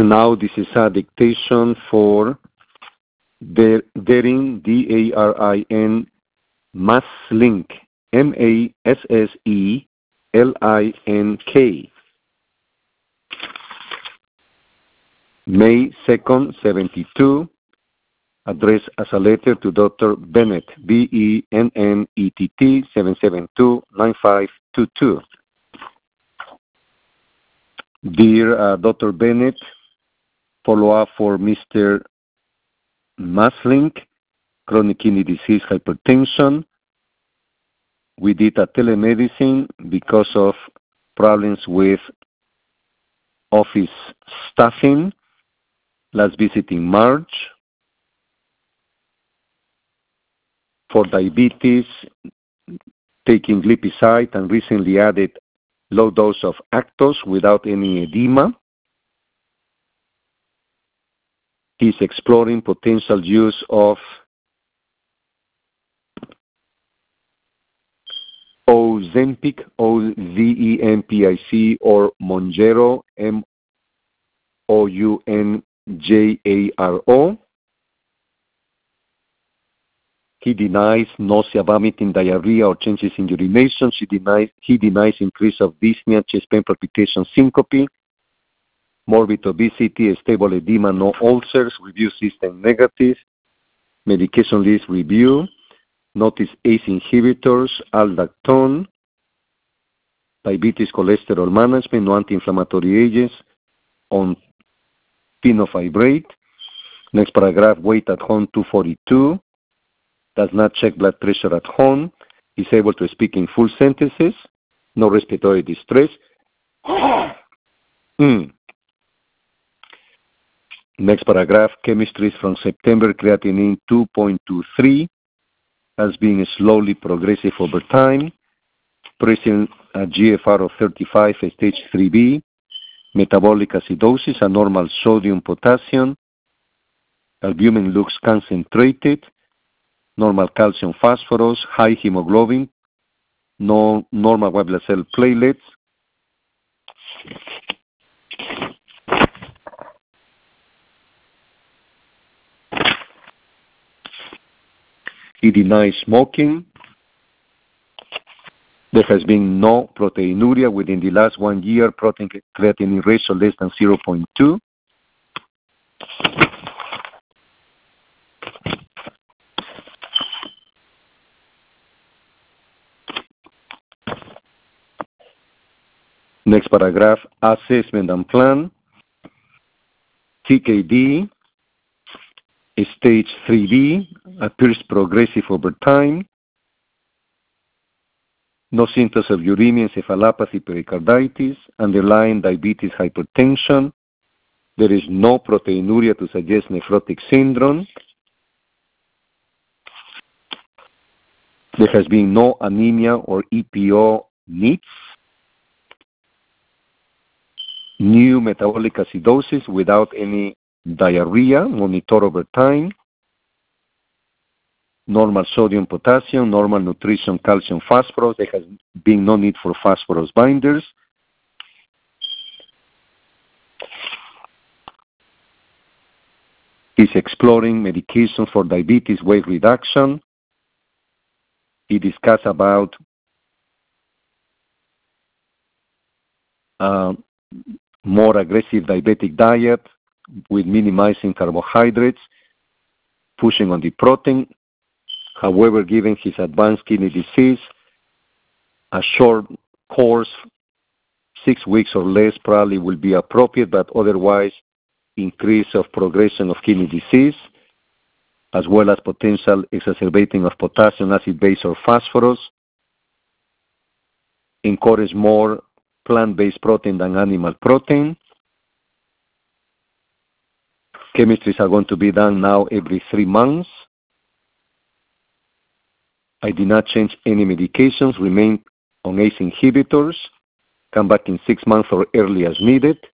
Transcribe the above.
And now this is a dictation for Darin, D-A-R-I-N, Masslink, M-A-S-S-E-L-I-N-K. May 2nd, 72, addressed as a letter to Dr. Bennett, B-E-N-N-E-T-T, 772-9522. Dear Dr. Bennett, follow-up for Mr. Masslink, chronic kidney disease, hypertension. We did a telemedicine because of problems with office staffing. Last visit in March. For diabetes, taking glipizide and recently added low dose of Actos without any edema. He's exploring potential use of Ozempic, O-Z-E-M-P-I-C, or Mounjaro, M-O-U-N-J-A-R-O. He denies nausea, vomiting, diarrhea, or changes in urination. He denies increase of dyspnea, chest pain, palpitation, syncope, morbid obesity, stable edema, no ulcers, review system negative, medication list review, notice ACE inhibitors, aldactone, diabetes, cholesterol management, no anti-inflammatory agents, on fenofibrate. Next paragraph, weight at home 242. Does not check blood pressure at home, is able to speak in full sentences, no respiratory distress. Next paragraph, chemistry from September, creatinine 2.23, has been slowly progressive over time, present a GFR of 35, stage 3B, metabolic acidosis, a normal sodium, potassium, albumin looks concentrated, normal calcium, phosphorus, high hemoglobin, no normal white blood cell platelets. He denies smoking. There has been no proteinuria within the last 1 year, protein creatinine ratio less than 0.2. Next paragraph, assessment and plan. CKD, stage 3B, appears progressive over time. No symptoms of uremia, encephalopathy, pericarditis, underlying diabetes, hypertension. There is no proteinuria to suggest nephrotic syndrome. There has been no anemia or EPO needs. New metabolic acidosis without any diarrhea, monitor over time. Normal sodium, potassium, normal nutrition, calcium, phosphorus. There has been no need for phosphorus binders. He's exploring medication for diabetes, weight reduction. He discussed about more aggressive diabetic diet with minimizing carbohydrates, pushing on the protein. However, given his advanced kidney disease, a short course, 6 weeks or less, probably will be appropriate, but otherwise, increase of progression of kidney disease, as well as potential exacerbating of potassium, acid base, or phosphorus. Encourage more plant-based protein than animal protein. Chemistries are going to be done now every 3 months. I did not change any medications, remain on ACE inhibitors, come back in 6 months or early as needed.